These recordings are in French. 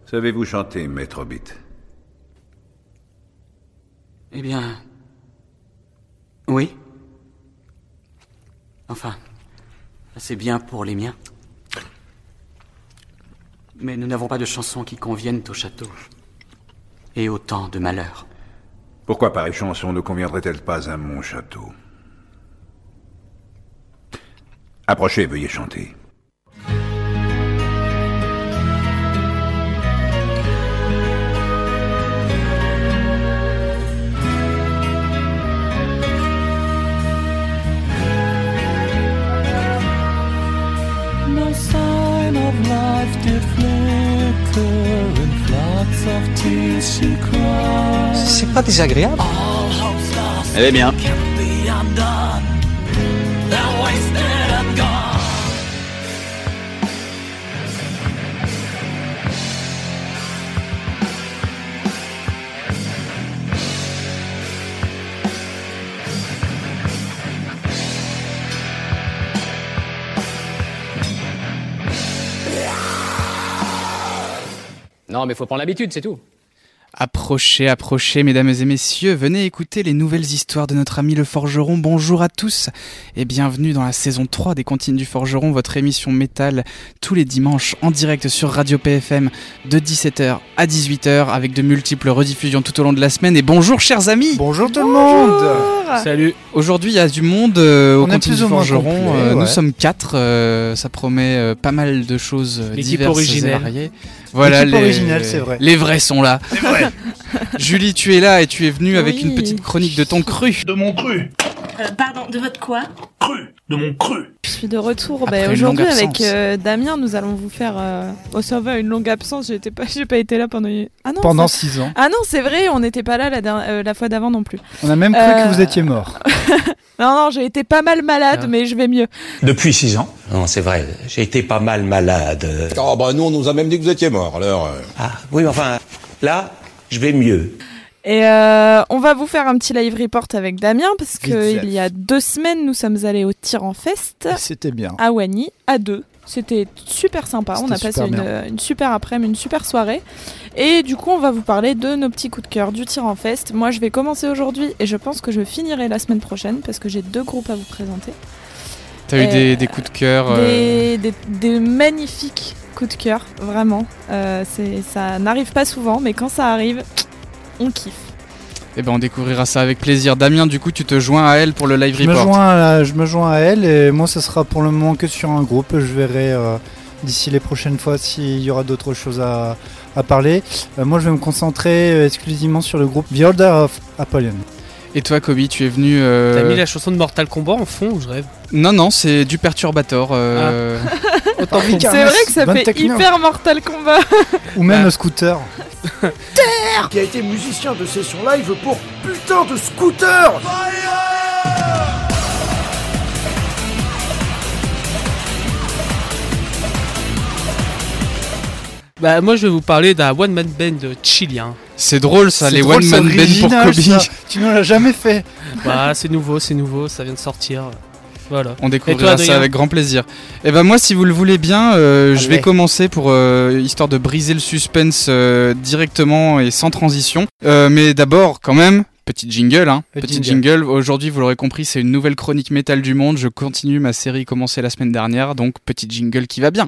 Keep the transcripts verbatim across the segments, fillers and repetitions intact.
Savez-vous chanter, Maître Hobbit? Eh bien... Oui. Enfin, c'est bien pour les miens. Mais nous n'avons pas de chansons qui conviennent au château. Et autant de malheurs. Pourquoi pareille chanson ne conviendrait-elle pas à mon château? Approchez, veuillez chanter. No sign of life did flicker in floods of tears she cried. C'est pas désagréable. Elle est bien. Non, mais faut prendre l'habitude, c'est tout. Approchez, approchez, mesdames et messieurs, venez écouter les nouvelles histoires de notre ami le Forgeron. Bonjour à tous et bienvenue dans la saison trois des Comptines du Forgeron, votre émission métal tous les dimanches en direct sur Radio P F M de dix-sept heures à dix-huit heures avec de multiples rediffusions tout au long de la semaine. Et bonjour chers amis. Bonjour tout le monde. Salut. Aujourd'hui il y a du monde euh, aux Comptines du Forgeron, complet, euh, ouais. Nous sommes quatre, euh, ça promet euh, pas mal de choses euh, L'équipe diverses originelle. et variées. Voilà, L'équipe les, originelle, c'est vrai. Les vrais sont là. C'est vrai. Julie, tu es là et tu es venue avec Oui. une petite chronique de ton cru. De mon cru. Euh, pardon, de votre quoi? Cru. De mon cru. Je suis de retour. Après Bah, une aujourd'hui longue avec absence. euh, Damien, nous allons vous faire. Euh... Oh ça va, une longue absence. J'étais pas, j'ai pas été là pendant. Ah non. Pendant ça- six ans. Ah non, c'est vrai, on n'était pas là la, der- euh, la fois d'avant non plus. On a même cru Euh, que vous étiez mort. Non non, j'ai été pas mal malade, Ah. mais je vais mieux. Depuis six ans. Non, c'est vrai, j'ai été pas mal malade. Oh bah nous on nous a même dit que vous étiez mort, alors... euh. Ah, oui, mais enfin, là, je vais mieux. Et euh, on va vous faire un petit live report avec Damien parce Vite fait. qu'il y a deux semaines, nous sommes allés au Tyran Fest C'était bien. à Wany, à deux. C'était super sympa. On a C'était passé super une, une super après-midi, une super soirée. Et du coup, on va vous parler de nos petits coups de cœur du Tyran Fest. Moi, je vais commencer aujourd'hui et je pense que je finirai la semaine prochaine parce que j'ai deux groupes à vous présenter. T'as eu Euh, des, des coups de cœur euh, Des, des- des magnifiques coups de cœur, vraiment. Euh, c'est, ça n'arrive pas souvent, mais quand ça arrive, on kiffe. Eh ben on découvrira ça avec plaisir. Damien, du coup, tu te joins à elle pour le live Je me, report. joins à, je me joins à elle et moi ça sera pour le moment que sur un groupe. Je verrai euh, d'ici les prochaines fois s'il y aura d'autres choses à, à parler. Euh, moi je vais me concentrer euh, exclusivement sur le groupe The Order of Apollyon. Et toi, Kobe, tu es venu. euh, T'as mis la chanson de Mortal Kombat en fond, je rêve. Non, non, c'est du Perturbator. euh, Autant Ah, vite. Carnage, C'est vrai que ça bonne fait techno. hyper Mortal Kombat. Ou même Bah. le scooter. Qui a été musicien de session live pour putain de scooter. Bah, moi, je vais vous parler d'un one-man band chilien. C'est drôle ça, C'est les drôle, one man c'est band pour original, Kobe. ça. Tu ne l'as jamais fait. Bah, c'est nouveau, c'est nouveau, ça vient de sortir. Voilà. On Et découvrira toi, ça Adrien avec grand plaisir. Et ben moi, si vous le voulez bien, euh, je vais Allez. commencer pour euh, histoire de briser le suspense euh, directement et sans transition. Euh, mais d'abord, quand même. Petit jingle, hein. Le Petit jingle. jingle. Aujourd'hui, vous l'aurez compris, c'est une nouvelle chronique métal du monde. Je continue ma série commencée la semaine dernière, donc petit jingle qui va bien.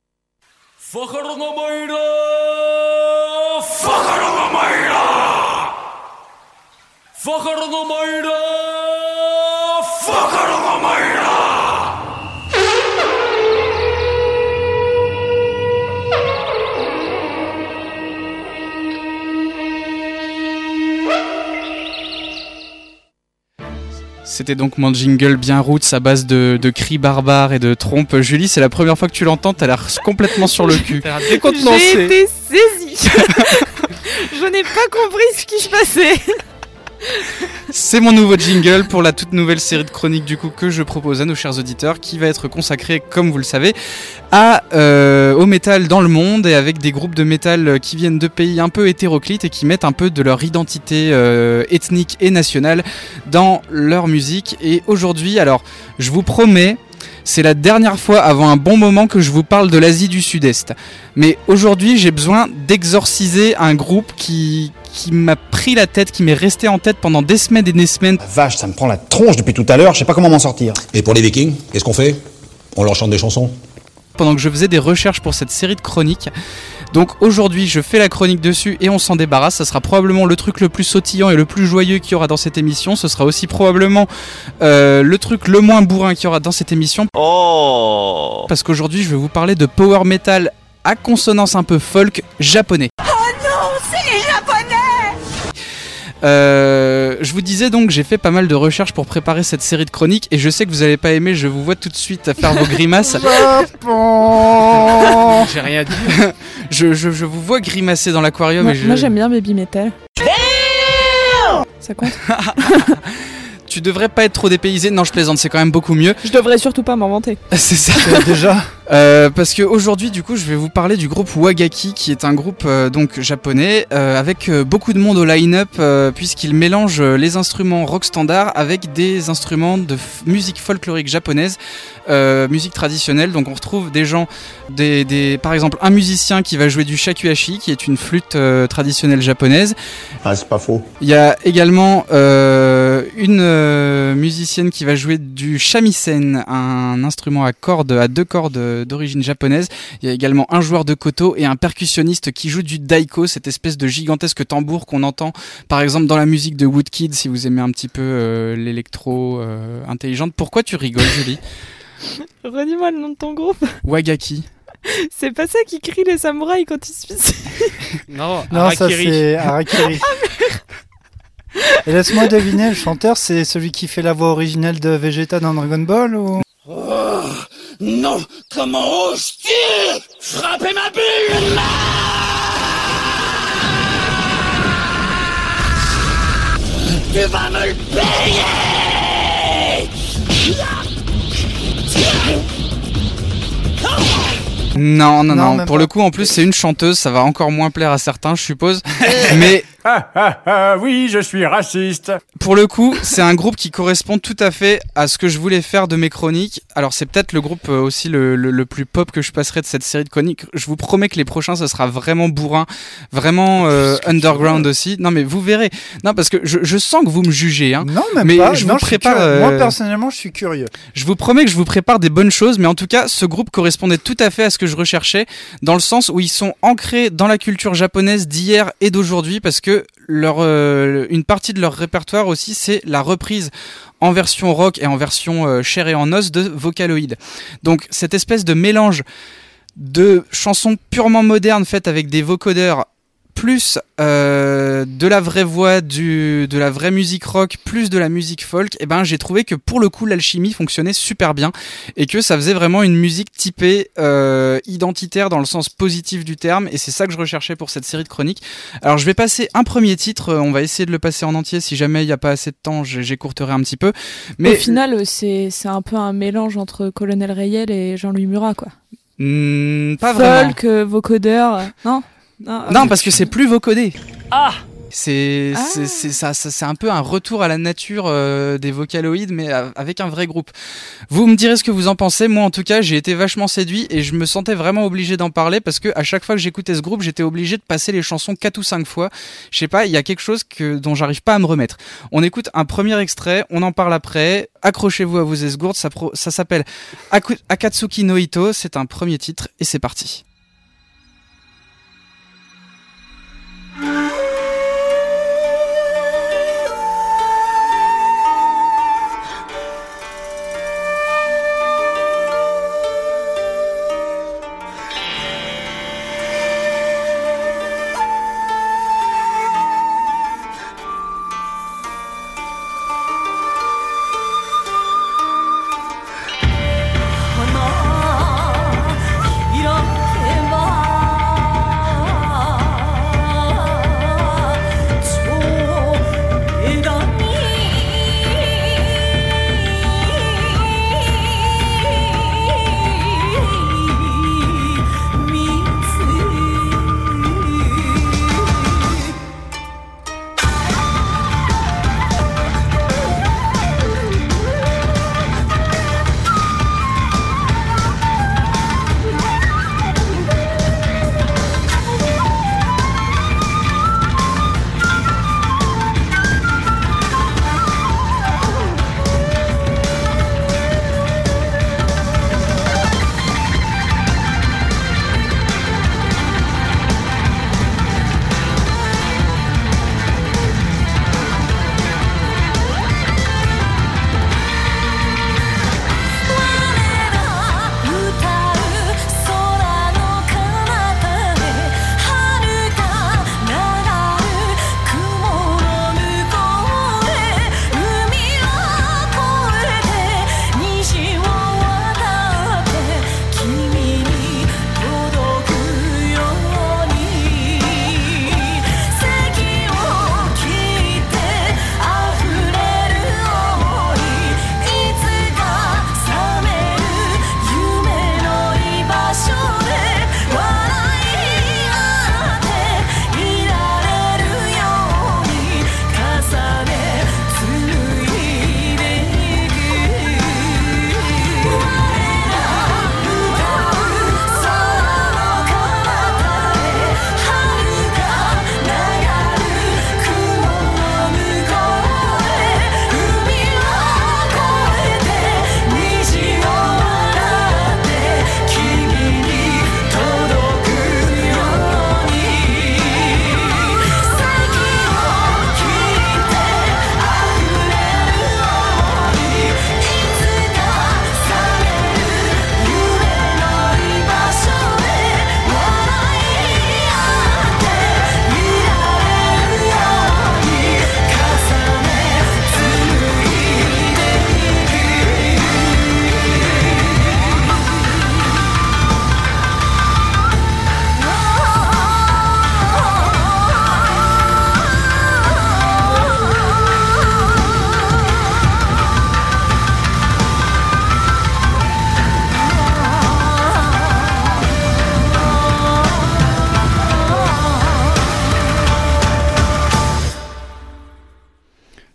C'était donc mon jingle bien roots à base de, de cris barbares et de trompes. Julie, c'est la première fois que tu l'entends, t'as l'air complètement sur le cul. T'as l'air J'ai décontenancé. été saisie. Je n'ai pas compris ce qui se passait. C'est mon nouveau jingle pour la toute nouvelle série de chroniques du coup que je propose à nos chers auditeurs, qui va être consacrée, comme vous le savez, à, euh, au métal dans le monde, et avec des groupes de métal qui viennent de pays un peu hétéroclites et qui mettent un peu de leur identité euh, ethnique et nationale dans leur musique. Et aujourd'hui, alors je vous promets, C'est la dernière fois avant un bon moment que je vous parle de l'Asie du Sud-Est. Mais aujourd'hui, j'ai besoin d'exorciser un groupe qui, qui m'a pris la tête, qui m'est resté en tête pendant des semaines et des semaines. La vache, ça me prend la tronche depuis tout à l'heure, je sais pas comment m'en sortir. Et pour les Vikings, qu'est-ce qu'on fait? On leur chante des chansons? Pendant que je faisais des recherches pour cette série de chroniques. Donc aujourd'hui, je fais la chronique dessus et on s'en débarrasse. Ça sera probablement le truc le plus sautillant et le plus joyeux qu'il y aura dans cette émission. Ce sera aussi probablement euh, le truc le moins bourrin qu'il y aura dans cette émission. Oh. Parce qu'aujourd'hui, je vais vous parler de power metal à consonance un peu folk japonais. Oh non, c'est les Japonais! Euh, je vous disais donc, j'ai fait pas mal de recherches pour préparer cette série de chroniques et je sais que vous allez pas aimer, je vous vois tout de suite faire vos grimaces. Japon. J'ai rien dit. je, je, je vous vois grimacer dans l'aquarium. Moi, et je... moi j'aime bien Baby Metal. Ça compte? Tu devrais pas être trop dépaysé. Non, je plaisante, c'est quand même beaucoup mieux. Je devrais surtout pas m'inventer. C'est ça. Déjà. Euh, parce que aujourd'hui, du coup, je vais vous parler du groupe Wagaki, qui est un groupe euh, donc japonais euh, avec euh, beaucoup de monde au line-up, euh, puisqu'il mélange euh, les instruments rock standard avec des instruments de f- musique folklorique japonaise, euh, musique traditionnelle. Donc, on retrouve des gens, des, des, par exemple, un musicien qui va jouer du shakuhachi, qui est une flûte euh, traditionnelle japonaise. Ah, c'est pas faux. Il y a également euh, une euh, musicienne qui va jouer du shamisen, un instrument à cordes, à deux cordes euh, d'origine japonaise. Il y a également un joueur de koto et un percussionniste qui joue du daiko, cette espèce de gigantesque tambour qu'on entend par exemple dans la musique de Woodkid, si vous aimez un petit peu euh, l'électro euh, intelligente. Pourquoi tu rigoles, Julie? Redis-moi le nom de ton groupe. Wagaki. C'est pas ça qui crie les samouraïs quand ils se suicident. Non, Non, ça Harakiri. c'est Harakiri. Et laisse-moi deviner, le chanteur c'est celui qui fait la voix originale de Vegeta dans Dragon Ball ou... Oh, non, comment oses-tu frapper ma bulle? Tu vas me le payer! Non, non, Non, non. même Pour pas. le coup, en plus, c'est une chanteuse. Ça va encore moins plaire à certains, je suppose. Mais Ah ah ah, oui, je suis raciste. pour le coup, c'est un groupe qui correspond tout à fait à ce que je voulais faire de mes chroniques. Alors, c'est peut-être le groupe euh, aussi le, le, le plus pop que je passerai de cette série de chroniques. Je vous promets que les prochains, ce sera vraiment bourrin, vraiment euh, underground aussi. Non, mais vous verrez. Non, parce que je, je sens que vous me jugez. Hein. Non, même Mais pas. je Non, vous suis prépare, curieux. euh, Moi personnellement, je suis curieux. Je vous promets que je vous prépare des bonnes choses, mais en tout cas, ce groupe correspondait tout à fait à ce que je recherchais, dans le sens où ils sont ancrés dans la culture japonaise d'hier et d'aujourd'hui, parce que leur, euh, une partie de leur répertoire aussi, c'est la reprise en version rock et en version euh, chair et en os de Vocaloid. Donc cette espèce de mélange de chansons purement modernes faites avec des vocodeurs, plus euh, de la vraie voix, du, de la vraie musique rock, plus de la musique folk, et ben j'ai trouvé que pour le coup l'alchimie fonctionnait super bien et que ça faisait vraiment une musique typée euh, identitaire dans le sens positif du terme, et c'est ça que je recherchais pour cette série de chroniques. Alors je vais passer un premier titre, on va essayer de le passer en entier, si jamais il n'y a pas assez de temps j'écourterai un petit peu. Mais au final, c'est, c'est un peu un mélange entre Colonel Rayel et Jean-Louis Murat, quoi. hmm, pas vraiment. Folk, euh, vocodeur, non Non, Non, ok. parce que c'est plus vocodé. Ah C'est Ah. c'est c'est ça, ça c'est un peu un retour à la nature euh, des Vocaloid, mais a- avec un vrai groupe. Vous me direz ce que vous en pensez. Moi, en tout cas, j'ai été vachement séduit et je me sentais vraiment obligé d'en parler parce que à chaque fois que j'écoutais ce groupe, j'étais obligé de passer les chansons quatre ou cinq fois. Je sais pas, il y a quelque chose que dont j'arrive pas à me remettre. On écoute un premier extrait, on en parle après. Accrochez-vous à vos esgourdes. Ça, pro- ça s'appelle Aku- Akatsuki no Ito. C'est un premier titre et c'est parti. 이렇게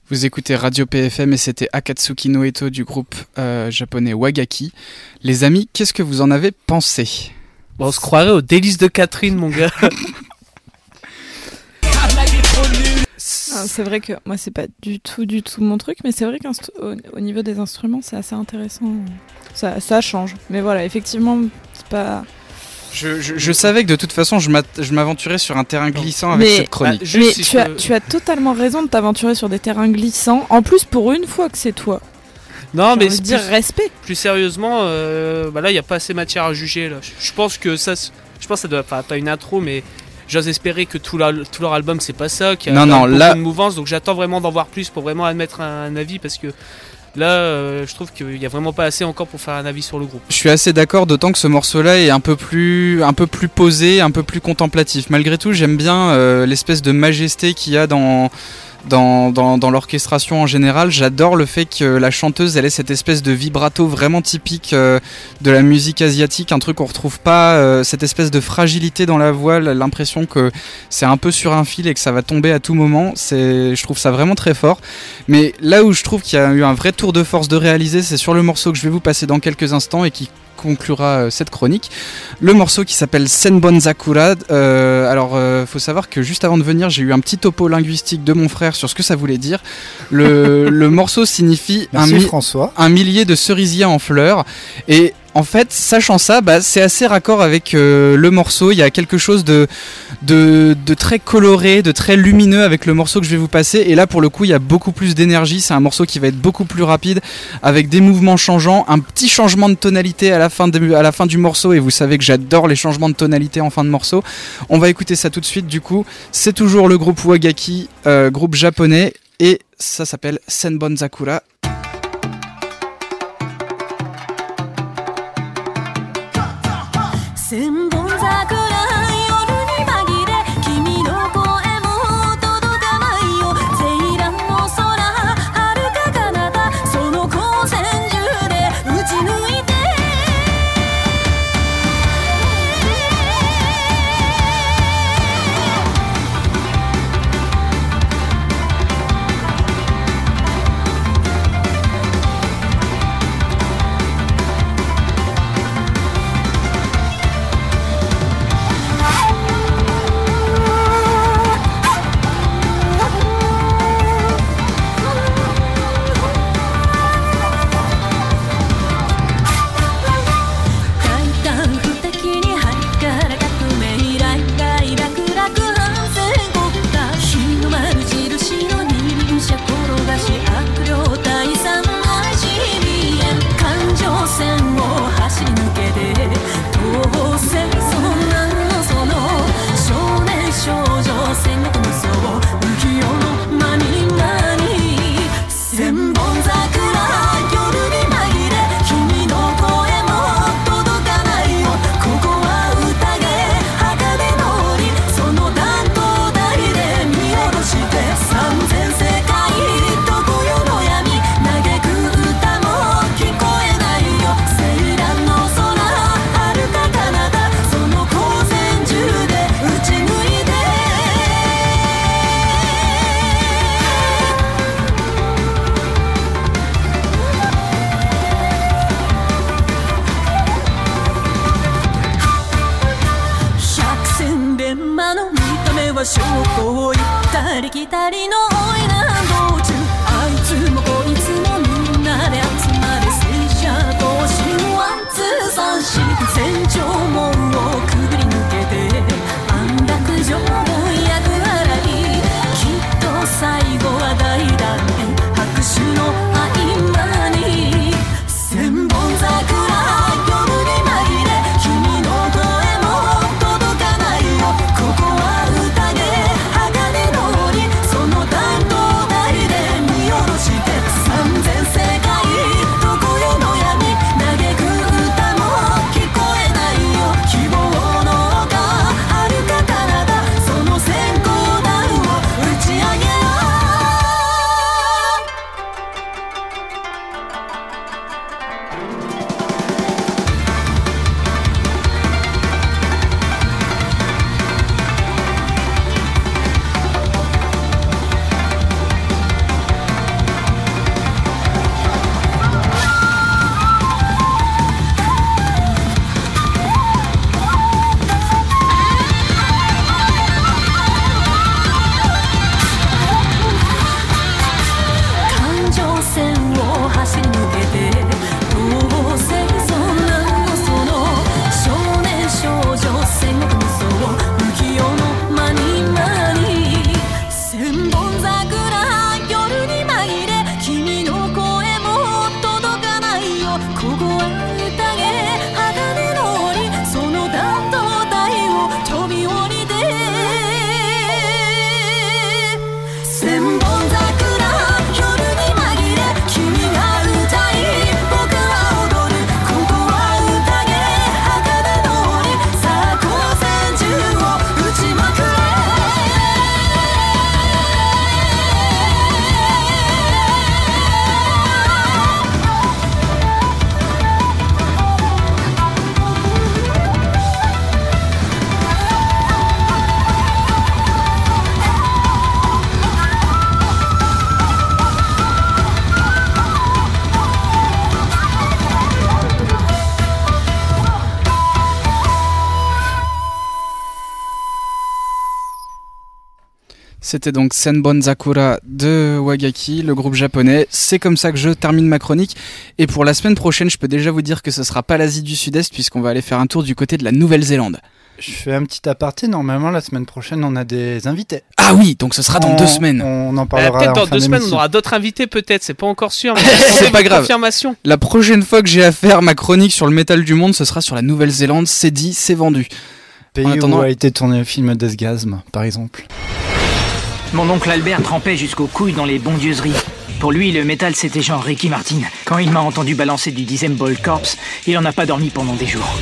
Vous écoutez Radio P F M et c'était Akatsuki no Eto du groupe euh, japonais Wagaki. Les amis, qu'est-ce que vous en avez pensé ? Bon, on se croirait aux délices de Catherine, mon gars. Ah, c'est vrai que moi c'est pas du tout du tout mon truc, mais c'est vrai qu'au au niveau des instruments c'est assez intéressant. Ça, ça change. Mais voilà, effectivement, c'est pas... Je, je, je savais que de toute façon je, je m'aventurais sur un terrain glissant avec mais, cette chronique. Bah, mais si tu, as, peux... tu as totalement raison de t'aventurer sur des terrains glissants. En plus, pour une fois que c'est toi. Non, J'ai mais c'est dire respect. Plus sérieusement, euh, bah là il n'y a pas assez matière à juger. Là. Je, je pense que ça, je pense que ça doit pas, pas une intro, mais j'ose espérer que tout, la, tout leur album c'est pas ça, qu'il y a non, non, beaucoup là... de mouvance. Donc j'attends vraiment d'en voir plus pour vraiment admettre un, un avis parce que. Là, euh, je trouve qu'il n'y a vraiment pas assez encore pour faire un avis sur le groupe. Je suis assez d'accord, d'autant que ce morceau-là est un peu plus, un peu plus posé, un peu plus contemplatif. Malgré tout, j'aime bien euh, l'espèce de majesté qu'il y a dans... Dans, dans, dans l'orchestration en général. J'adore le fait que la chanteuse elle ait cette espèce de vibrato vraiment typique euh, de la musique asiatique, un truc qu'on retrouve pas, euh, cette espèce de fragilité dans la voix, l'impression que c'est un peu sur un fil et que ça va tomber à tout moment. C'est, je trouve ça vraiment très fort. Mais là où je trouve qu'il y a eu un vrai tour de force de réaliser, c'est sur le morceau que je vais vous passer dans quelques instants et qui conclura euh, cette chronique, le morceau qui s'appelle Senbon Zakura. Euh, alors euh, faut savoir que juste avant de venir j'ai eu un petit topo linguistique de mon frère sur ce que ça voulait dire. Le, le morceau signifie Merci un, mi- François. un millier de cerisiers en fleurs et en fait, sachant ça, bah, c'est assez raccord avec euh, le morceau. Il y a quelque chose de, de, de très coloré, de très lumineux avec le morceau que je vais vous passer. Et là, pour le coup, il y a beaucoup plus d'énergie. C'est un morceau qui va être beaucoup plus rapide, avec des mouvements changeants, un petit changement de tonalité à la fin, de, à la fin du morceau. Et vous savez que j'adore les changements de tonalité en fin de morceau. On va écouter ça tout de suite. Du coup, c'est toujours le groupe Wagaki, euh, groupe japonais, et ça s'appelle Senbon Zakura. C'était donc Senbon Zakura de Wagaki, le groupe japonais. C'est comme ça que je termine ma chronique. Et pour la semaine prochaine, je peux déjà vous dire que ce sera pas l'Asie du Sud-Est puisqu'on va aller faire un tour du côté de la Nouvelle-Zélande. Je fais un petit aparté, normalement la semaine prochaine on a des invités. Ah oui, donc ce sera dans on, deux semaines. On en Euh, parlera peut-être en dans fin deux semaines, on d'émission. aura d'autres invités, peut-être, c'est pas encore sûr, mais C'est pas grave. confirmation. La prochaine fois que j'ai à faire ma chronique sur le métal du monde, ce sera sur la Nouvelle-Zélande. C'est dit, c'est vendu. Pays En attendant- où a été tourné le film Deathgasm, par exemple. Mon oncle Albert trempait jusqu'aux couilles dans les bondieuseries. Pour lui, le métal, c'était genre Ricky Martin. Quand il m'a entendu balancer du Disembol Corpse, il en a pas dormi pendant des jours.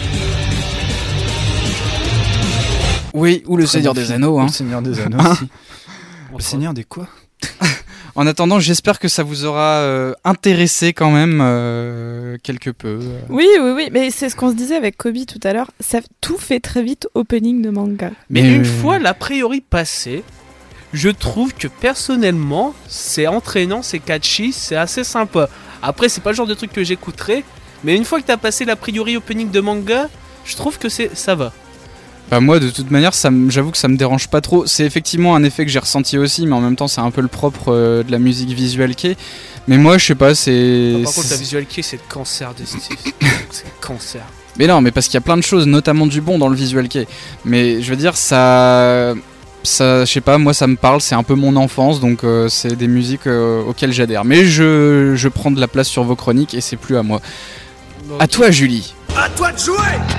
Oui, ou le Très Seigneur bon des film. Anneaux. Hein. Le Seigneur des Anneaux Hein aussi. Le Seigneur des quoi? En attendant, j'espère que ça vous aura euh, intéressé quand même euh, quelque peu. Oui, oui, oui, mais c'est ce qu'on se disait avec Kobe tout à l'heure. Ça, tout fait très vite opening de manga. Mais Mais une euh, fois l'a priori passé, je trouve que personnellement, c'est entraînant, c'est catchy, c'est assez sympa. Après, c'est pas le genre de truc que j'écouterais, mais une fois que t'as passé l'a priori opening de manga, je trouve que c'est ça va. Bah moi, de toute manière, ça me- j'avoue que ça me dérange pas trop. C'est effectivement un effet que j'ai ressenti aussi, mais en même temps, c'est un peu le propre euh, de la musique visuelle kei. Mais moi, je sais pas, c'est. Ah, par contre, c'est- la visual kei, c'est le cancer des c'est c'est le cancer. Mais non, mais parce qu'il y a plein de choses, notamment du bon dans le visual kei. Mais je veux dire, ça. Ça, je sais pas, moi ça me parle, c'est un peu mon enfance, donc euh, c'est des musiques euh, auxquelles j'adhère. Mais je, je prends de la place sur vos chroniques et c'est plus à moi. Bon, À toi, Julie. À toi de jouer!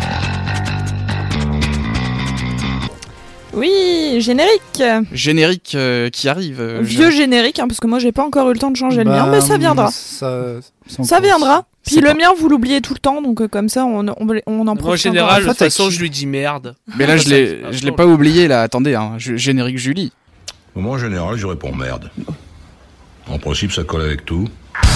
Oui, générique. Générique euh, qui arrive. euh, Vieux je- générique, hein, parce que moi j'ai pas encore eu le temps de changer le mien, mais ça viendra. Ça, c'est en Ça cours. viendra. Puis C'est le pas- mien, vous l'oubliez tout le temps, donc euh, comme ça, on, on, on en profite. Moi, en général, de encore. toute façon, je lui dis merde. Mais là, je Ça, l'ai, ça je l'ai change. pas oublié là. Attendez, hein, je- générique Julie. Moi, en général, je réponds merde. En principe, ça colle avec tout.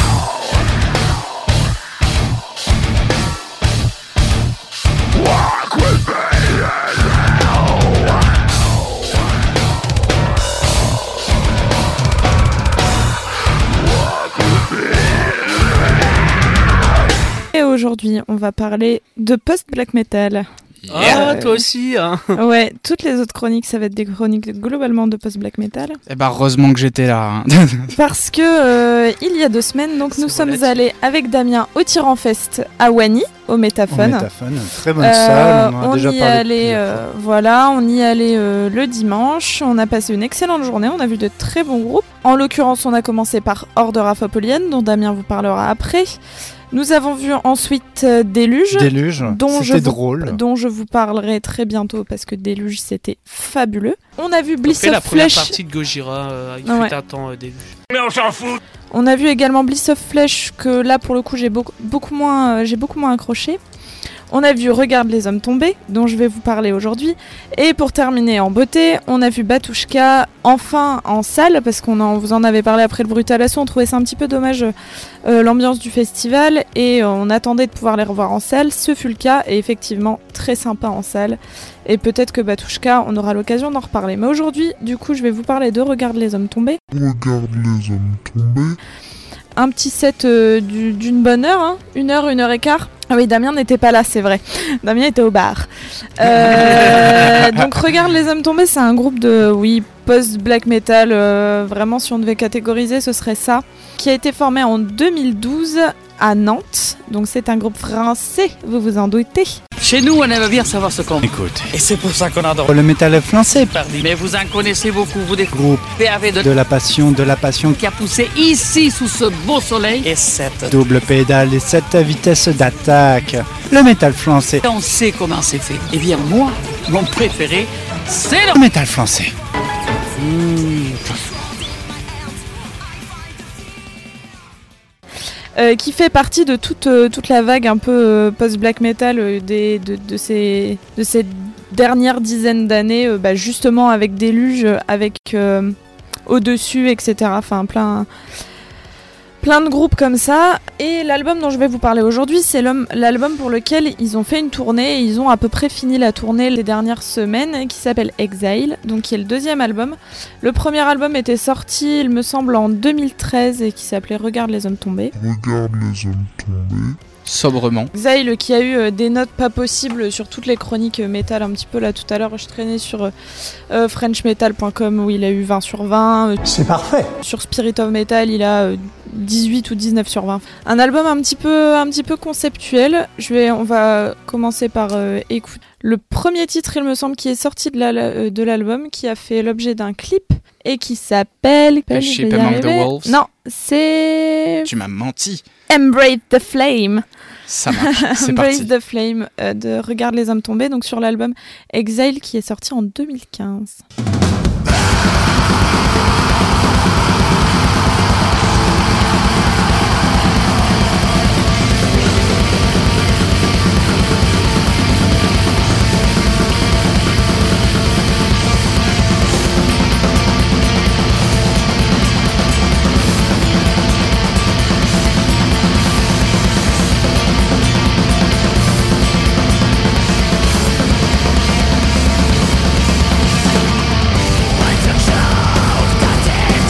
Et aujourd'hui, on va parler de post-black metal. Ah, Euh, toi aussi, hein. Ouais, toutes les autres chroniques, ça va être des chroniques globalement de post-black metal. Eh ben, heureusement que j'étais là. hein. Parce que euh, il y a deux semaines, donc nous sommes relatif. allés avec Damien au Tyran Fest à Wany, au Au Métaphone. Métaphone, très bonne Euh, salle, on en a on déjà y parlé. allait, plusieurs euh, fois. voilà, on y allait euh, le dimanche. On a passé une excellente journée. On a vu de très bons groupes. En l'occurrence, on a commencé par Order of Apollyon, dont Damien vous parlera après. Nous avons vu ensuite euh, Déluge, Déluge, dont je c'était vous- drôle. dont je vous parlerai très bientôt parce que Déluge c'était fabuleux. On a vu Bliss Après la of première Flesh. partie de Gojira, euh, il Ouais. fut un temps euh, début. Mais on s'en fout. On a vu également Bliss of Flesh que là pour le coup j'ai beaucoup, beaucoup moins euh, j'ai beaucoup moins accroché. On a vu Regarde les hommes tombés, dont je vais vous parler aujourd'hui. Et pour terminer en beauté, on a vu Batushka enfin en salle, parce qu'on en, vous en avait parlé après le Brutal Assaut. On trouvait ça un petit peu dommage euh, l'ambiance du festival, et euh, on attendait de pouvoir les revoir en salle. Ce fut le cas, et effectivement très sympa en salle. Et peut-être que Batushka, on aura l'occasion d'en reparler. Mais aujourd'hui, du coup, je vais vous parler de Regarde les hommes tombés. Regarde les hommes tombés. Un petit set euh, du- d'une bonne heure, hein. une heure, une heure et quart. Ah oui, Damien n'était pas là, c'est vrai. Damien était au bar. Euh, donc Regarde les hommes tombés, c'est un groupe de, oui, post-black metal. euh, vraiment, si on devait catégoriser, ce serait ça. Qui a été formé en deux mille douze à Nantes. Donc c'est un groupe français, vous vous en doutez. Chez nous, on aime bien savoir ce qu'on écoute. Et c'est pour ça qu'on adore. Le métal français, Mais vous en connaissez beaucoup, vous des groupe P A V de de la passion, de la passion, qui a poussé ici sous ce beau soleil. Et cette. double pédale et cette vitesse d'attaque. Le métal français. On sait comment c'est fait. Eh bien, moi, mon préféré, c'est Le le. métal français. Euh, qui fait partie de toute, euh, toute la vague un peu euh, post-black metal euh, des, de, de, ces, de ces dernières dizaines d'années, euh, bah, justement avec Déluge, avec euh, Au-dessus, et cetera. Enfin, plein, plein de groupes comme ça. Et l'album dont je vais vous parler aujourd'hui, c'est l'homme- l'album pour lequel ils ont fait une tournée. Et ils ont à peu près fini la tournée les dernières semaines, qui s'appelle Exile, donc qui est le deuxième album. Le premier album était sorti, il me semble, en deux mille treize et qui s'appelait Regarde les hommes tombés. Regarde les hommes tombés. Sobrement. Exile qui a eu euh, des notes pas possibles sur toutes les chroniques euh, métal un petit peu là tout à l'heure. Je traînais sur euh, french metal point com où il a eu vingt sur vingt. C'est parfait. Sur Spirit of Metal, il a euh, dix-huit ou dix-neuf sur vingt. Un album un petit peu, un petit peu conceptuel. Je vais, on va commencer par euh, écouter le premier titre, il me semble, qui est sorti de, la, euh, de l'album, qui a fait l'objet d'un clip et qui s'appelle... Shape Among the Wolves. Non, c'est... Tu m'as menti. Embrace the Flame. Ça marche, c'est Embrace parti. the Flame euh, de Regarde les hommes tombés, donc sur l'album Exile qui est sorti en deux mille quinze. Like a child, goddamn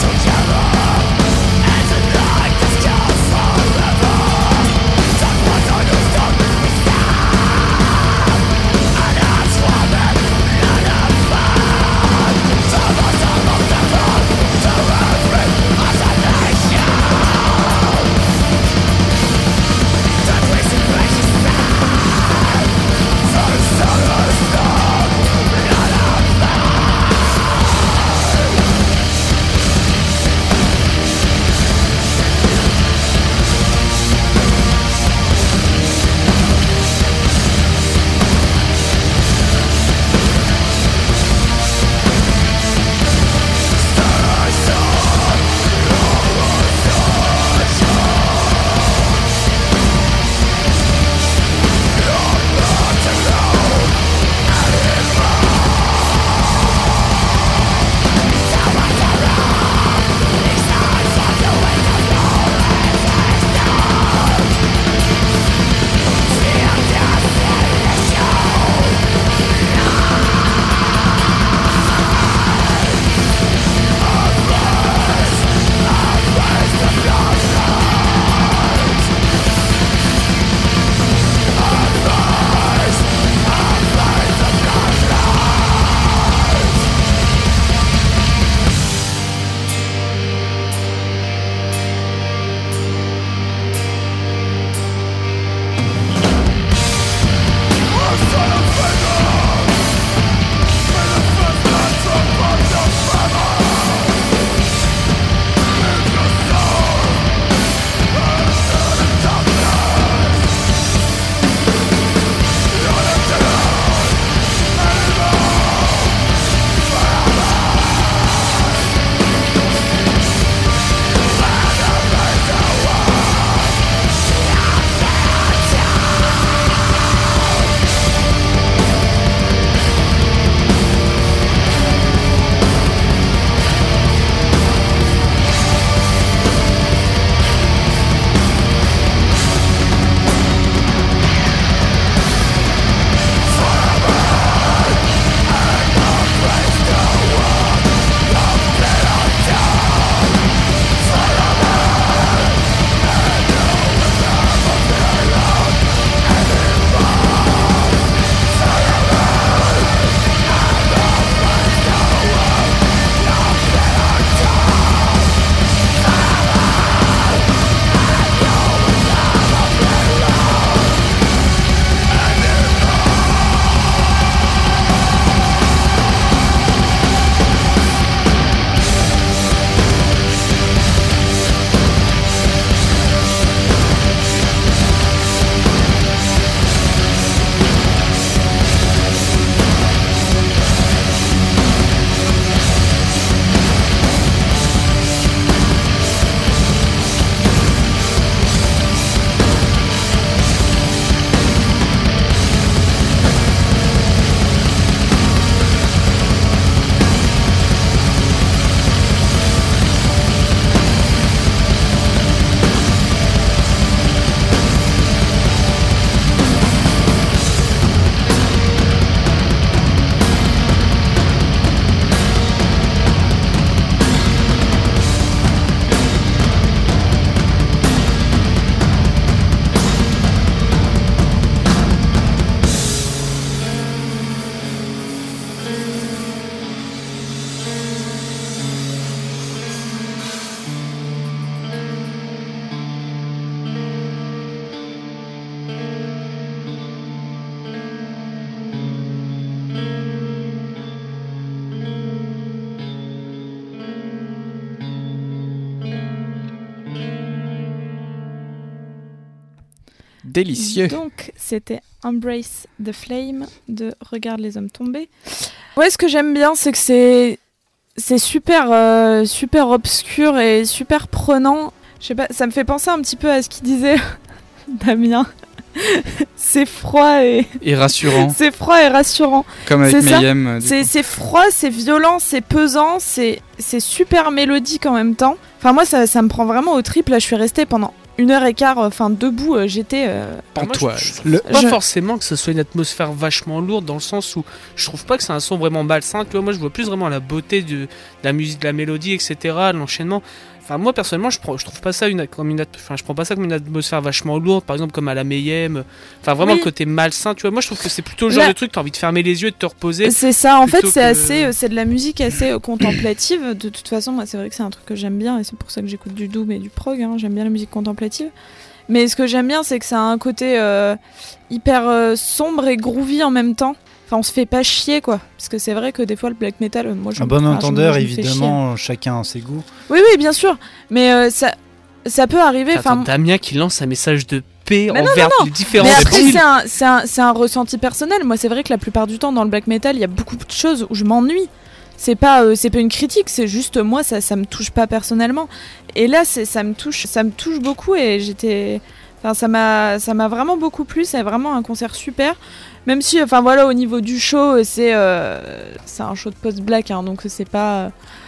Délicieux. Donc, c'était Embrace the Flame de Regarde les hommes tombés. Ouais, ce que j'aime bien, c'est que c'est, c'est super, euh, super obscur et super prenant. Je sais pas, ça me fait penser un petit peu à ce qu'il disait Damien. C'est froid et... Et rassurant. C'est froid et rassurant. Comme avec Mayhem. Euh, c'est, c'est froid, c'est violent, c'est pesant, c'est, c'est super mélodique en même temps. Enfin, moi, ça, ça me prend vraiment au trip. Là, je suis restée pendant une heure et quart, enfin, debout. Euh, j'étais... Euh... En toi. Le... Pas je... forcément que ce soit une atmosphère vachement lourde, dans le sens où je trouve pas que c'est un son vraiment malsain. Tu vois, moi, je vois plus vraiment la beauté de, de la musique, de la mélodie, et cetera, l'enchaînement. Enfin, moi personnellement, je, prends, je trouve pas ça une, comme une, enfin, je prends pas ça comme une atmosphère vachement lourde, par exemple comme à la Mayhem. Enfin, vraiment oui. Le côté malsain, tu vois. Moi, je trouve que c'est plutôt le genre là, de truc, t'as envie de fermer les yeux et de te reposer. C'est ça. En fait, c'est que... assez, c'est de la musique assez euh, contemplative. De toute façon, moi, c'est vrai que c'est un truc que j'aime bien et c'est pour ça que j'écoute du doom et du prog. Hein. J'aime bien la musique contemplative. Mais ce que j'aime bien, c'est que ça a un côté euh, hyper euh, sombre et groovy en même temps. Enfin, on se fait pas chier, quoi. Parce que c'est vrai que des fois, le black metal, moi, je un bon entendeur, évidemment, chacun a ses goûts. Oui, oui, bien sûr. Mais euh, ça, ça peut arriver. Attends, Damien qui lance un message de paix mais envers non, non, non. les différents Mais après, c'est un, c'est, un, c'est un ressenti personnel. Moi, c'est vrai que la plupart du temps, dans le black metal, il y a beaucoup de choses où je m'ennuie. C'est pas, euh, c'est pas une critique, c'est juste moi, ça, ça me touche pas personnellement. Et là, c'est, ça me touche, ça me touche beaucoup et j'étais... Enfin, ça m'a, ça m'a vraiment beaucoup plu. C'est vraiment un concert super. Même si, enfin voilà, au niveau du show, c'est, euh, c'est un show de post-black, hein, donc c'est pas,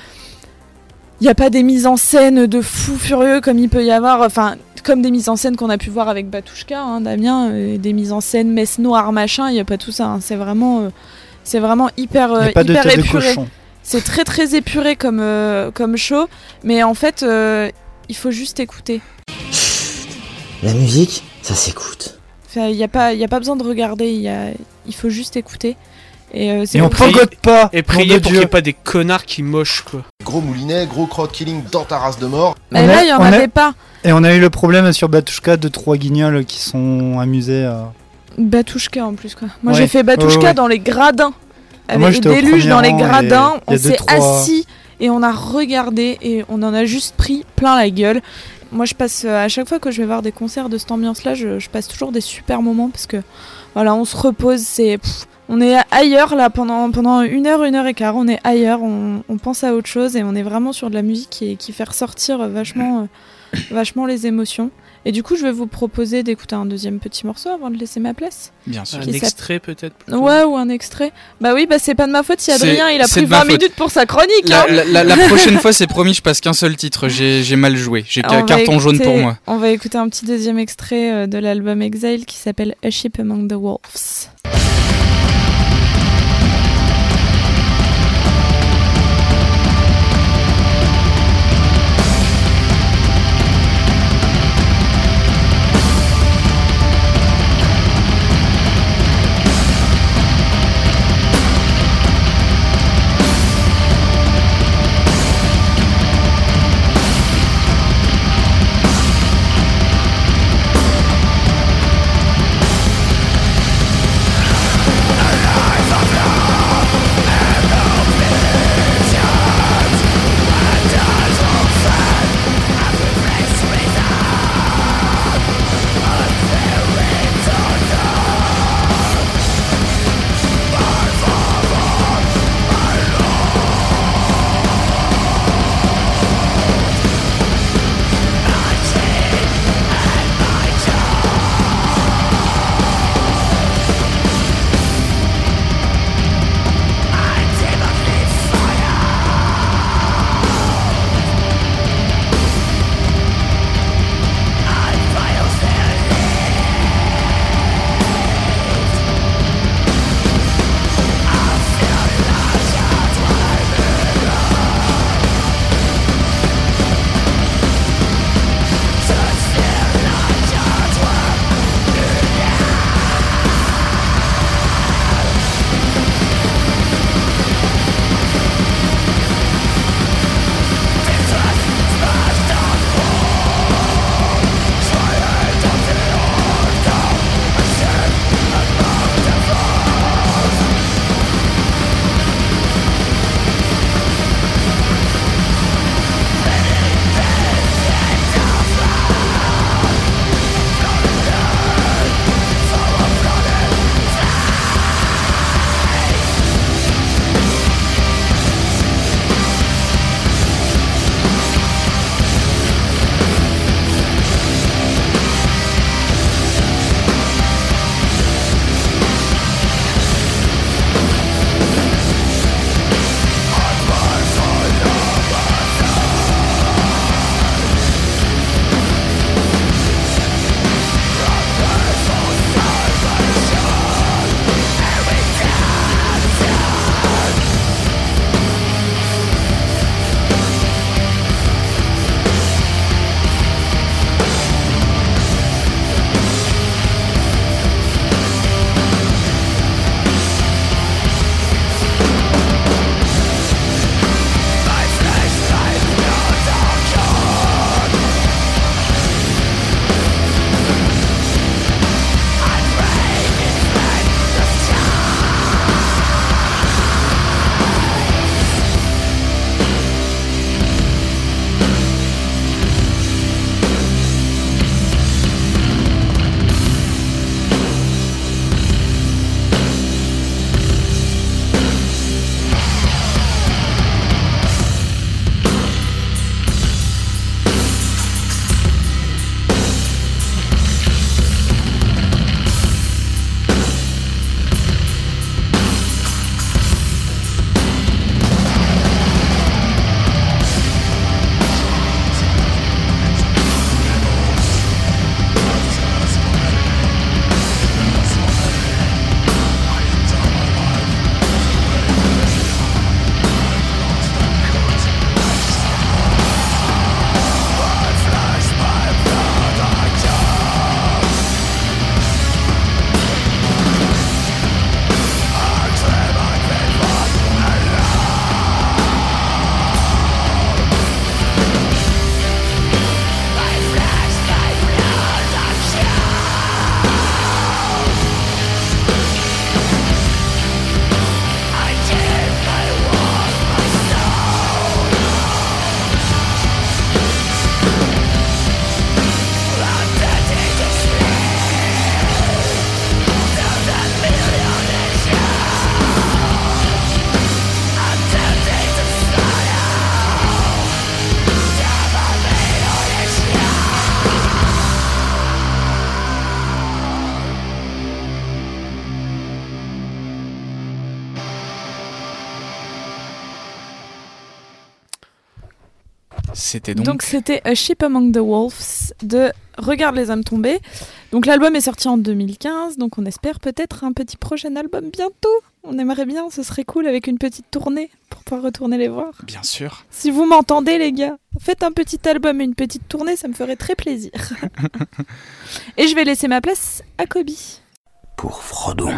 il n'y a pas des mises en scène de fous furieux comme il peut y avoir, enfin comme des mises en scène qu'on a pu voir avec Batushka, hein, Damien, euh, des mises en scène messe noire machin, il n'y a pas tout ça. Hein, c'est vraiment, euh, c'est vraiment hyper, euh, pas hyper de épuré. C'est très très épuré comme euh, comme show, mais en fait, euh, il faut juste écouter. La musique, ça s'écoute. Il n'y a, a pas besoin de regarder, y a, il faut juste écouter. Et, euh, c'est et on progote pas. Et prier pour qu'il n'y ait pas des connards qui mochent, quoi. Gros moulinet, gros crowd killing dans ta race de mort. Mais là, il n'y en avait a... pas. Et on a eu le problème sur Batushka de trois guignols qui sont amusés à... Batushka en plus, quoi. Moi, ouais. j'ai fait Batushka ouais, ouais. dans les gradins. Avec Moi, des déluges dans les gradins. On s'est trois... assis et on a regardé et on en a juste pris plein la gueule. Moi, je passe à chaque fois que je vais voir des concerts de cette ambiance-là, je, je passe toujours des super moments parce que voilà, on se repose, c'est, pff, on est ailleurs là pendant pendant une heure, une heure et quart, on est ailleurs, on, on pense à autre chose et on est vraiment sur de la musique qui, qui fait ressortir vachement, euh, vachement les émotions. Et du coup, je vais vous proposer d'écouter un deuxième petit morceau avant de laisser ma place. Bien sûr. Un extrait peut-être. Plutôt. Ouais, ou un extrait. Bah oui, bah c'est pas de ma faute si Adrien il a pris vingt minutes pour sa chronique. La, hein. la, la, la prochaine fois, c'est promis, je passe qu'un seul titre. J'ai, j'ai mal joué. J'ai on carton écouter, jaune pour moi. On va écouter un petit deuxième extrait de l'album Exile qui s'appelle A Sheep Among the Wolves. C'était donc... Donc c'était A Sheep Among the Wolves de Regarde les hommes tombés. Donc l'album est sorti en deux mille quinze, donc on espère peut-être un petit prochain album bientôt. On aimerait bien, ce serait cool avec une petite tournée pour pouvoir retourner les voir. Bien sûr. Si vous m'entendez les gars, faites un petit album et une petite tournée, ça me ferait très plaisir. Et je vais laisser ma place à Kobe. Pour Frodon.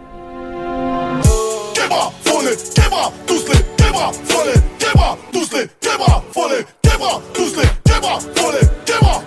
Québra, faut-les, québra, tous les, québra, faut-les, québra, tous les, québra, faut-les, québra, tous les, québra, faut-les, québra.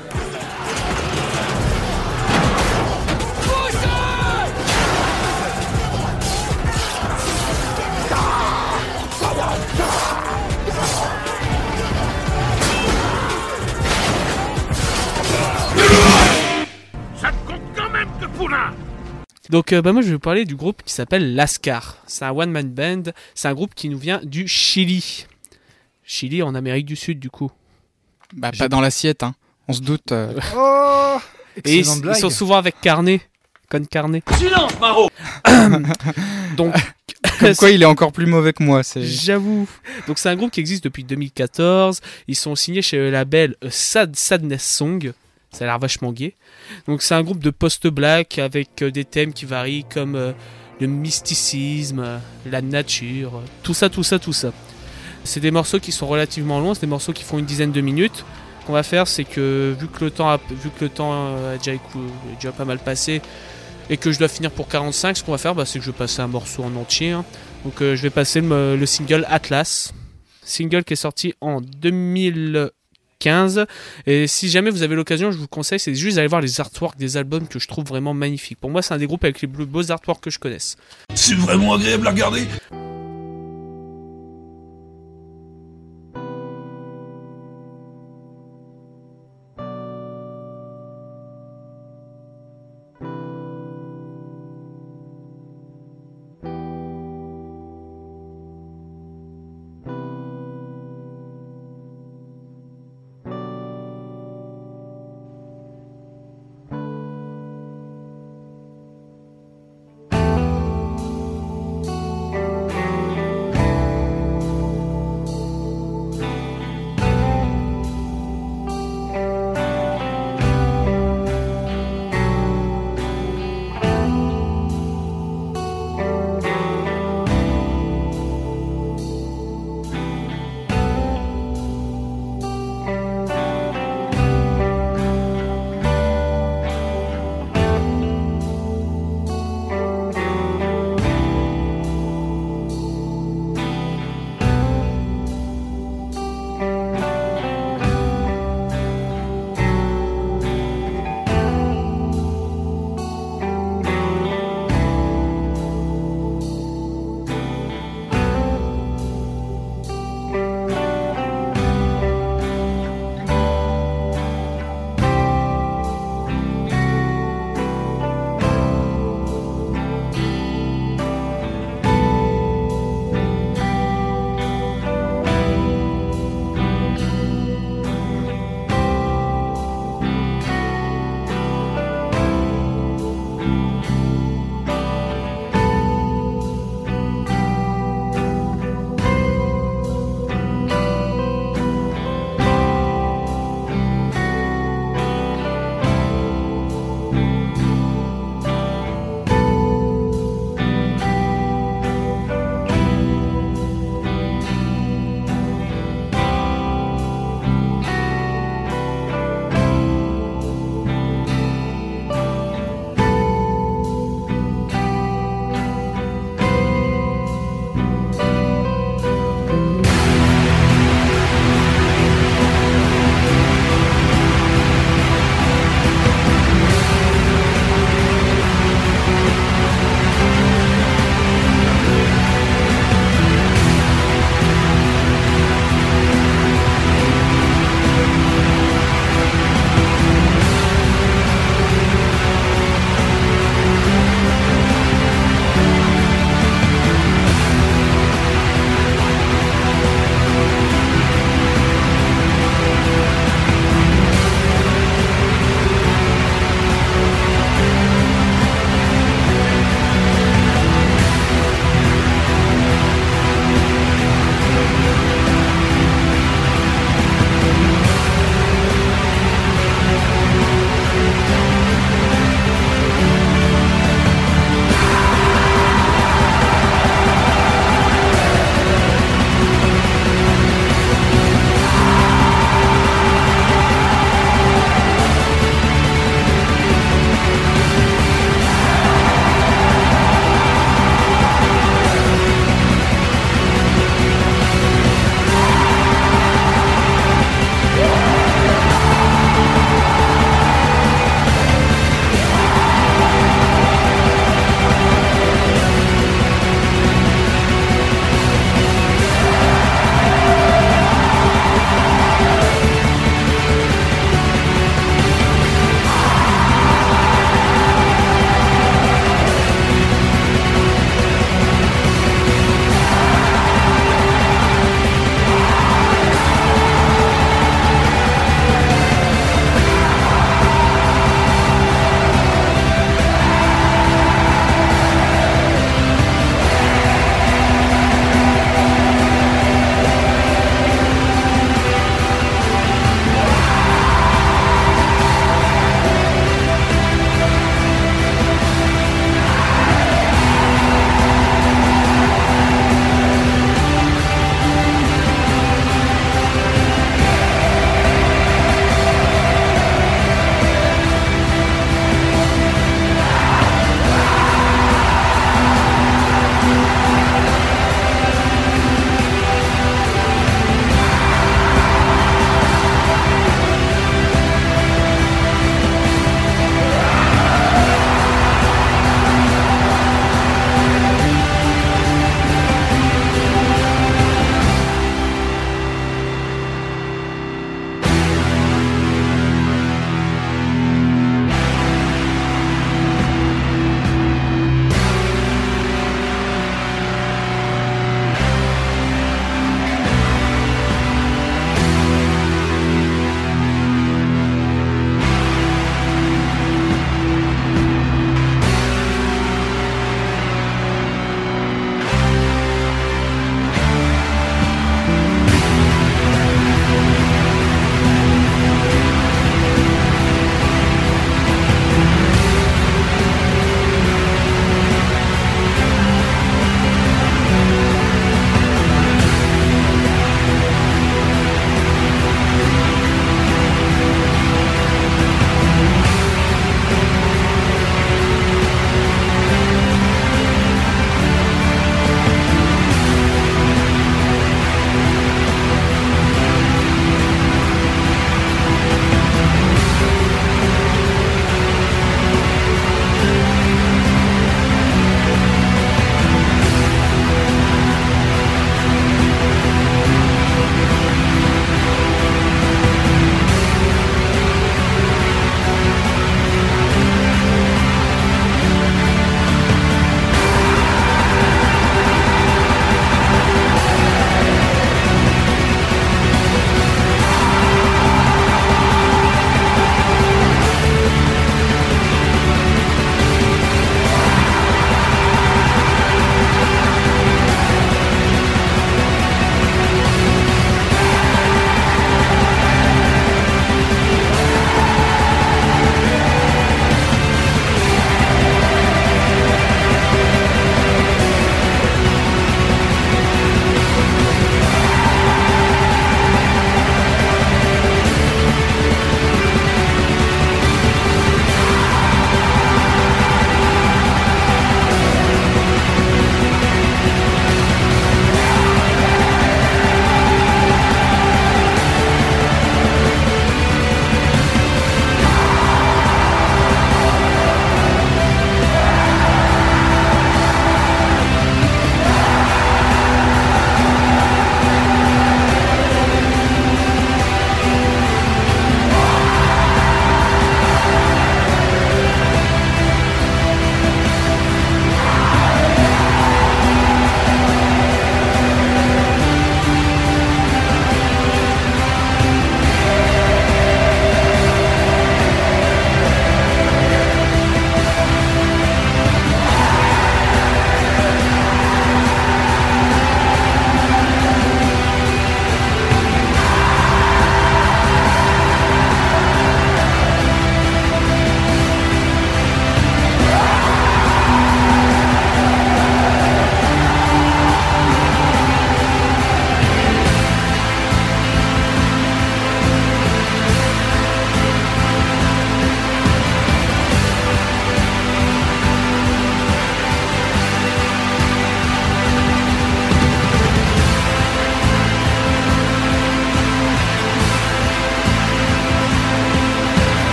Ça te compte quand même de poulain. Donc euh, bah moi je vais vous parler du groupe qui s'appelle Lascar. C'est un one man band, c'est un groupe qui nous vient du Chili. Chili en Amérique du Sud du coup. Bah pas dans l'assiette hein, on se doute. Euh... Oh, et ils, ils sont souvent avec Carnet, Con Carnet. Silence Maro. Donc comme quoi il est encore plus mauvais que moi, c'est... J'avoue. Donc c'est un groupe qui existe depuis deux mille quatorze, ils sont signés chez le label Sad Sadness Song. Ça a l'air vachement gay. Donc c'est un groupe de post-black avec euh, des thèmes qui varient comme euh, le mysticisme, euh, la nature, euh, tout ça, tout ça, tout ça. C'est des morceaux qui sont relativement longs, c'est des morceaux qui font une dizaine de minutes. Ce qu'on va faire, c'est que vu que le temps a, vu que le temps a déjà, écou- a déjà pas mal passé et que je dois finir pour quarante-cinq, ce qu'on va faire, bah, c'est que je vais passer un morceau en entier. Hein. Donc euh, je vais passer le, le single Atlas, single qui est sorti en deux mille quinze. Et si jamais vous avez l'occasion, je vous conseille, c'est juste d'aller voir les artworks des albums que je trouve vraiment magnifiques. Pour moi, c'est un des groupes avec les plus beaux artworks que je connaisse. C'est vraiment agréable à regarder.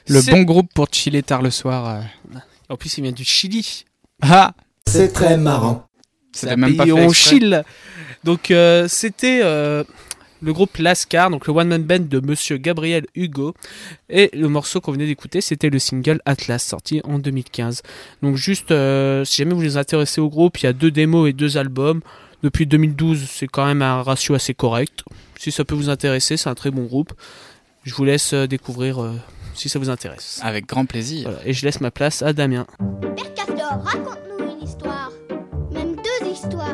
Le C'est- bon groupe pour chiller tard le soir. euh. En plus, il vient du Chili. Ah, C'est très marrant. c'était un même pas pays où fait on exprès. chill. Donc, euh, c'était euh, le groupe Lascar, donc le one-man band de Monsieur Gabriel Hugo. Et le morceau qu'on venait d'écouter, c'était le single Atlas, sorti en deux mille quinze. Donc, juste, euh, si jamais vous les intéressez au groupe, il y a deux démos et deux albums. Depuis deux mille douze, c'est quand même un ratio assez correct. Si ça peut vous intéresser, c'est un très bon groupe. Je vous laisse euh, découvrir euh, si ça vous intéresse. Avec grand plaisir. Voilà, et je laisse ma place à Damien. Père Castor, raconte-nous une histoire. Même deux histoires.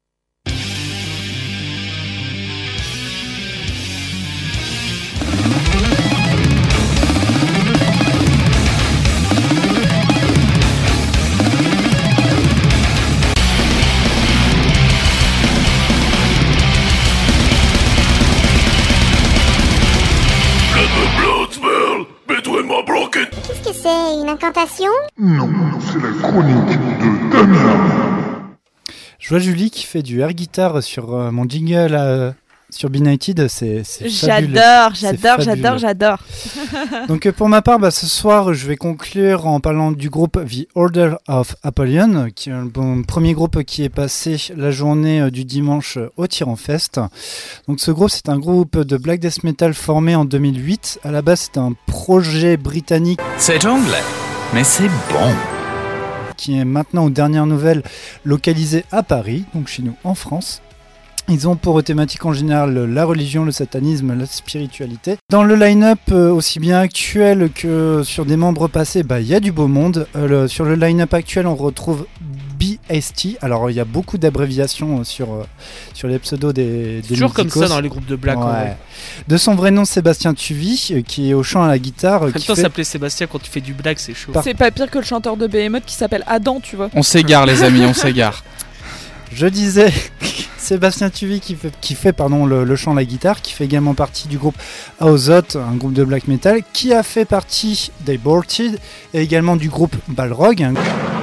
Qu'est-ce que c'est, une incantation? Non, c'est la chronique de Damien. Je vois Julie qui fait du air guitar sur euh, mon jingle euh, sur Benighted, c'est c'est fabuleux. J'adore, C'est j'adore, fabuleux. j'adore, j'adore. Donc euh, pour ma part, bah, ce soir, je vais conclure en parlant du groupe The Order of Apollyon, qui est le bon, premier groupe qui est passé la journée euh, du dimanche euh, au Tyran Fest. Donc ce groupe, c'est un groupe de black death metal formé en deux mille huit. À la base, c'est un projet britannique. C'est anglais, mais c'est bon. Qui est maintenant aux dernières nouvelles localisé à Paris, donc chez nous en France. Ils ont pour thématique en général la religion, le satanisme, la spiritualité. Dans le line-up euh, aussi bien actuel que sur des membres passés, bah, il y a du beau monde. Euh, le, sur le line-up actuel, on retrouve B S T. Alors il y a beaucoup d'abréviations euh, sur, euh, sur les pseudos des, des Toujours comme musicos. ça dans les groupes de black. en Ouais. vrai. De son vrai nom, Sébastien Tuvy, euh, qui est au chant à la guitare. En euh, même qui temps, fait- s'appeler Sébastien quand tu fais du black, c'est chaud. C'est pas pire que le chanteur de Behemoth qui s'appelle Adam, tu vois. On s'égare les amis, on s'égare. Je disais Sébastien Tuvy qui fait, qui fait pardon, le, le chant à la guitare, qui fait également partie du groupe Aozoth, un groupe de black metal, qui a fait partie d'Aborted et également du groupe Balrog. un-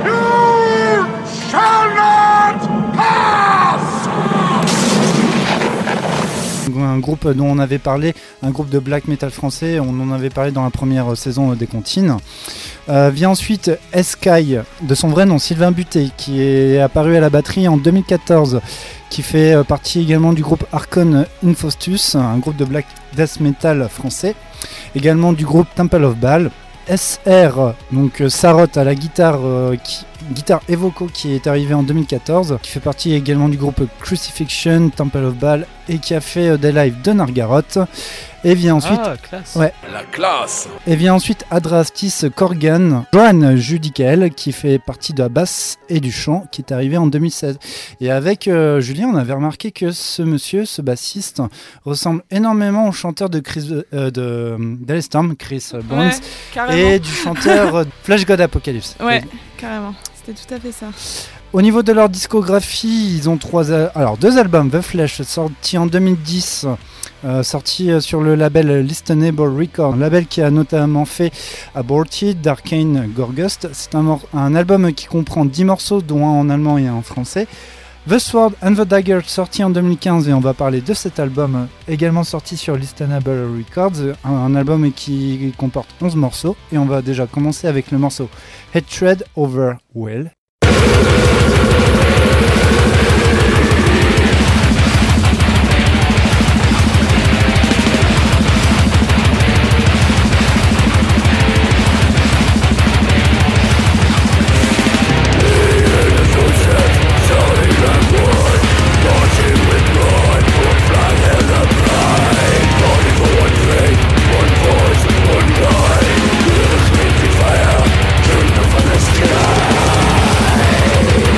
Un groupe dont on avait parlé, un groupe de black metal français, on en avait parlé dans la première saison des Comptines. Euh, vient ensuite S-Sky, de son vrai nom Sylvain Buté, qui est apparu à la batterie en deux mille quatorze, qui fait euh, partie également du groupe Archon Infostus, un groupe de black death metal français, également du groupe Temple of Baal. S R, donc euh, Sarotte à la guitare, euh, qui, guitare et vocaux, qui est arrivé en deux mille quatorze, qui fait partie également du groupe Crucifixion, Temple of Baal, et qui a fait euh, des lives de Nargaroth. Et vient ensuite, Ah, classe. ouais, La classe. et vient ensuite Adrastis Corgan, Johan Judicael, qui fait partie de la basse et du chant, qui est arrivé en deux mille seize. Et avec euh, Julien, on avait remarqué que ce monsieur, ce bassiste, ressemble énormément au chanteur de Chris, euh, de d'Alestorm, Chris Burns, Ouais, carrément. et du chanteur euh, Flash God Apocalypse. Ouais, carrément. C'était tout à fait ça. Au niveau de leur discographie, ils ont trois, al- alors deux albums, The Flash, sorti en deux mille dix, euh, sorti euh, sur le label Listenable Records, un label qui a notamment fait Aborted, Darkane, Gorgust. C'est un, mor- un album qui comprend dix morceaux, dont un en allemand et un en français. The Sword and the Dagger, sorti en deux mille quinze, et on va parler de cet album, euh, également sorti sur Listenable Records, un, un album qui comporte onze morceaux, et on va déjà commencer avec le morceau Hatred Over Will. Fire, turn the sky.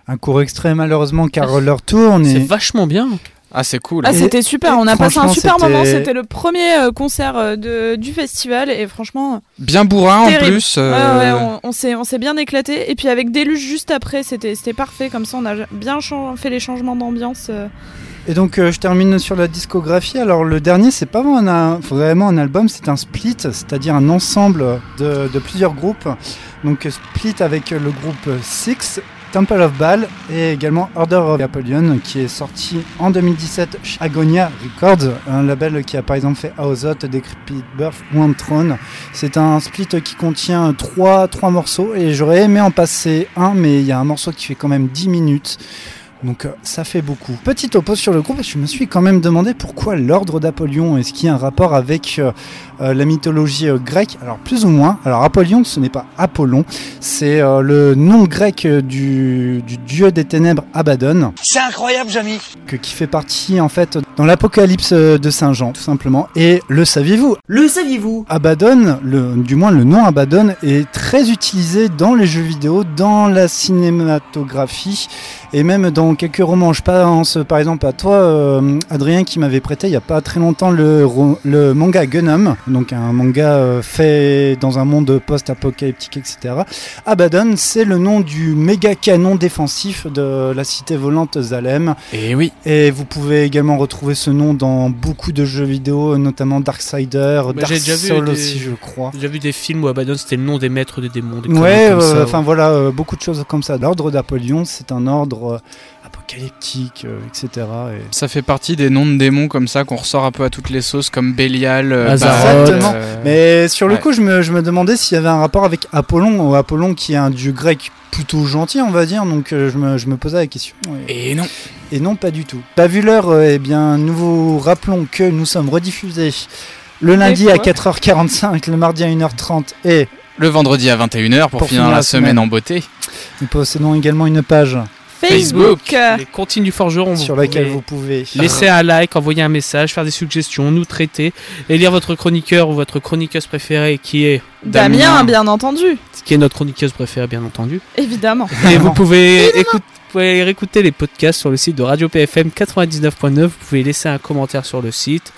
Un court extrait malheureusement car leur tourne. C'est et... vachement bien. Ah, c'est cool. Ah, c'était super, on a passé un super c'était... moment, c'était le premier euh, concert euh, de, du festival et franchement... Bien bourrin terrible. En plus. Euh... Ouais, ouais, on, on, s'est, on s'est bien éclaté et puis avec Déluge juste après, c'était, c'était parfait, comme ça on a bien ch- fait les changements d'ambiance. Euh... Et donc euh, je termine sur la discographie. Alors le dernier, c'est pas vraiment un, vraiment un album, c'est un split, c'est-à-dire un ensemble de, de plusieurs groupes. Donc split avec le groupe Six, Temple of Baal et également Order of Apollyon qui est sorti en deux mille dix-sept chez Agonia Records, un label qui a par exemple fait Aozoth, Decrepit Birth, One Throne. C'est un split qui contient trois, trois morceaux et j'aurais aimé en passer un, mais il y a un morceau qui fait quand même dix minutes. Donc euh, ça fait beaucoup. Petit topo sur le groupe, je me suis quand même demandé pourquoi l'ordre d'Apollyon, est-ce qu'il y a un rapport avec euh, euh, la mythologie euh, grecque? Alors plus ou moins. Alors Apollyon, ce n'est pas Apollon, c'est euh, le nom grec du, du dieu des ténèbres Abaddon. C'est incroyable, Jamy. Que, qui fait partie en fait dans l'Apocalypse de Saint Jean, tout simplement. Et le saviez-vous? Le saviez-vous? Abaddon, le, du moins le nom Abaddon, est très utilisé dans les jeux vidéo, dans la cinématographie et même dans quelques romans. Je pense par exemple à toi, euh, Adrien, qui m'avait prêté il n'y a pas très longtemps le, le manga Gundam, donc un manga euh, fait dans un monde post-apocalyptique, et cetera. Abaddon, c'est le nom du méga canon défensif de la cité volante Zalem. Et oui. Et vous pouvez également retrouver ce nom dans beaucoup de jeux vidéo, notamment Darksider, bah, Dark j'ai Souls des... aussi, je crois. J'ai déjà vu des films où Abaddon c'était le nom des maîtres des démons. Des ouais, enfin euh, voilà, euh, beaucoup de choses comme ça. L'ordre d'Apollyon, c'est un ordre euh, apocalyptique, euh, et cetera. Et... Ça fait partie des noms de démons comme ça qu'on ressort un peu à toutes les sauces, comme Bélial, euh, Azaroth. Exactement. Euh... Mais sur le ouais. coup, je me, je me demandais s'il y avait un rapport avec Apollon, ou Apollon qui est un dieu grec plutôt gentil, on va dire, donc euh, je, me, je me posais la question. Et, et non. Et non, pas du tout. Pas vu l'heure, euh, eh bien, nous vous rappelons que nous sommes rediffusés le lundi à quatre heures quarante-cinq, le mardi à une heure trente et... le vendredi à vingt et une heures pour, pour finir, finir la semaine, semaine en beauté. Nous possédons également une page Facebook, les comptines du forgeron, sur laquelle vous pouvez laisser un like, envoyer un message, faire des suggestions, nous traiter et lire votre chroniqueur ou votre chroniqueuse préférée qui est Damien, Damien bien entendu, qui est notre chroniqueuse préférée bien entendu. Évidemment. Et vous pouvez écouter Vous pouvez réécouter les podcasts sur le site de Radio P F M quatre-vingt-dix-neuf point neuf. Vous pouvez laisser un commentaire sur le site.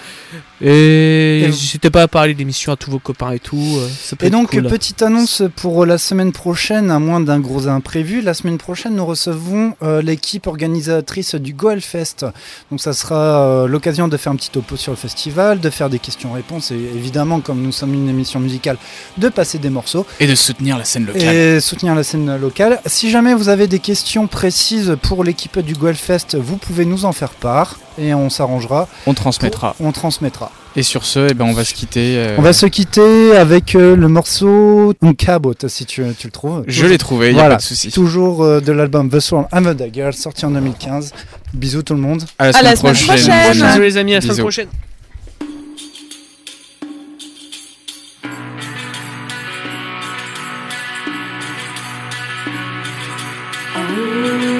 Et, et n'hésitez pas à parler de l'émission à tous vos copains et tout. Ça peut et être donc, cool. Petite annonce pour la semaine prochaine, à moins d'un gros imprévu. La semaine prochaine, nous recevons euh, l'équipe organisatrice du Goalfest. Donc, ça sera euh, l'occasion de faire un petit topo sur le festival, de faire des questions-réponses et évidemment, comme nous sommes une émission musicale, de passer des morceaux. Et de soutenir la scène locale. Et soutenir la scène locale. Si jamais vous avez des questions précises pour l'équipe du Goalfest, vous pouvez nous en faire part et on s'arrangera. On transmettra. Pour, on transmettra. Et sur ce, eh ben, on va se quitter. Euh... On va se quitter avec euh, le morceau Unkabot, si tu, tu le trouves. Je l'ai trouvé, il n'y voilà, a pas de souci. Toujours euh, de l'album The Swarm and the Dagger, sorti en deux mille quinze. Bisous tout le monde. À la à semaine, la semaine prochaine. prochaine. Bisous les amis, à la Bisous. semaine prochaine. Oh